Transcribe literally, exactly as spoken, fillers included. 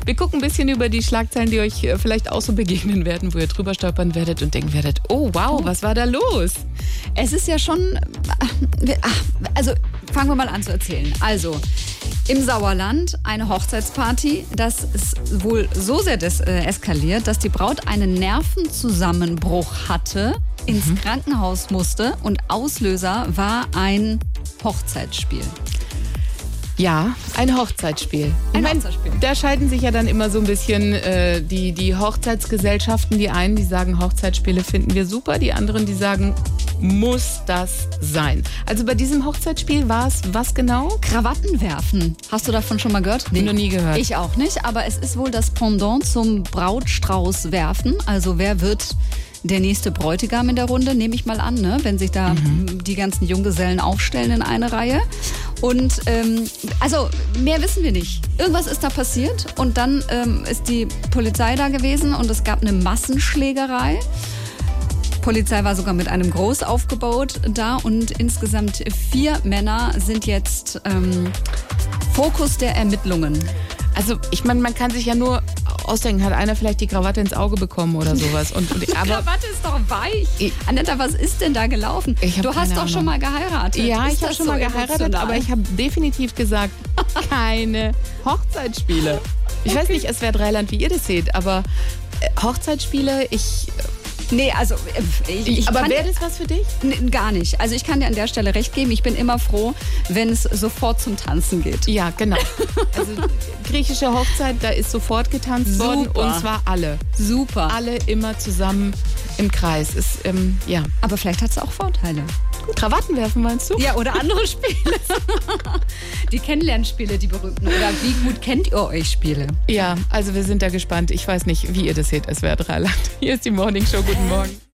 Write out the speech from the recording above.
Wir gucken ein bisschen über die Schlagzeilen, die euch äh, vielleicht auch so begegnen werden, wo ihr drüber stolpern werdet und denken werdet, oh wow, was war da los? Es ist ja schon, also fangen wir mal an zu erzählen. Also im Sauerland eine Hochzeitsparty, das ist wohl so sehr des, äh, eskaliert, dass die Braut einen Nervenzusammenbruch hatte, ins mhm. Krankenhaus musste und Auslöser war ein Hochzeitsspiel. Ja, ein Hochzeitsspiel. Ein ich mein, Hochzeitsspiel. Da scheiden sich ja dann immer so ein bisschen äh, die, die Hochzeitsgesellschaften. Die einen, die sagen, Hochzeitsspiele finden wir super. Die anderen, die sagen, muss das sein. Also bei diesem Hochzeitsspiel war es was genau? Krawatten werfen. Hast du davon schon mal gehört? Nee. Noch nie gehört. Ich auch nicht, aber es ist wohl das Pendant zum Brautstrauß werfen. Also wer wird der nächste Bräutigam in der Runde, nehme ich mal an, ne? Wenn sich da mhm. die ganzen Junggesellen aufstellen in eine Reihe. Und ähm, also mehr wissen wir nicht. Irgendwas ist da passiert und dann ähm, ist die Polizei da gewesen und es gab eine Massenschlägerei. Polizei war sogar mit einem Großaufgebot da und insgesamt vier Männer sind jetzt ähm, Fokus der Ermittlungen. Also ich meine, man kann sich ja nur ausdenken, hat einer vielleicht die Krawatte ins Auge bekommen oder sowas. Und, und, die aber Krawatte ist doch weich. Ich, Annetta, was ist denn da gelaufen? Du hast doch Ahnung. schon mal geheiratet. Ja, ist ich habe schon mal geheiratet, emotional? Aber ich habe definitiv gesagt, keine Hochzeitsspiele. Ich okay. weiß nicht, S W R drei Land, wie ihr das seht, aber Hochzeitsspiele, ich... Nee, also ich, ich aber wäre das was für dich? Nee, gar nicht. Also ich kann dir an der Stelle recht geben. Ich bin immer froh, wenn es sofort zum Tanzen geht. Ja, genau. Also griechische Hochzeit, da ist sofort getanzt Super. worden und zwar alle. Super. Alle immer zusammen im Kreis. Ist, ähm, ja. Aber vielleicht hat es auch Vorteile. Krawatten werfen, meinst du? Ja, oder andere Spiele. Die Kennenlernspiele, die berühmten. Oder wie gut kennt ihr euch Spiele? Ja, also wir sind da gespannt. Ich weiß nicht, wie ihr das seht, S W R drei Land. Hier ist die Morning Show. Guten Morgen.